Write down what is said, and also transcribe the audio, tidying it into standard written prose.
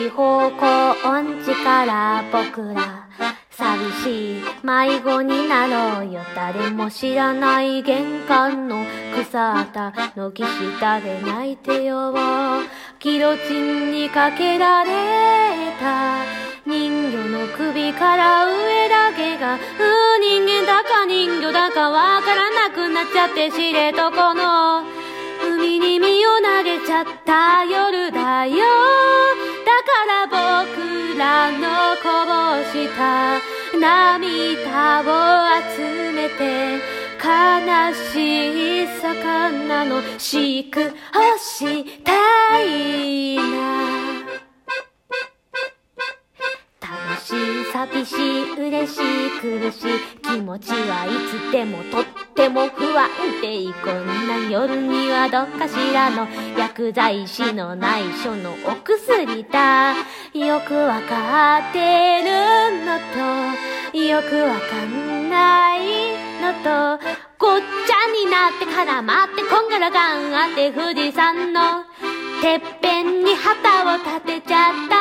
い方向音痴から僕ら寂しい迷子になろうよ。誰も知らない玄関の草畑の木下で泣いてよ。ギロチンにかけられた人魚の首から上だけが人間だか人魚だかわからなくなっちゃって、知床の海に身を投げちゃった夜だよ。だから僕らのこぼした涙を集めて悲しい魚の飼育をしたいな。楽しい寂しい嬉しい苦しい気持ちはいつでもとっても不安定。こんな夜にはどっかしらの薬剤師の内緒のお薬だ。よくわかってるのとよくわかんないのとごっちゃになって絡まってこんがらがんあって、富士山のてっぺんに旗を立てちゃった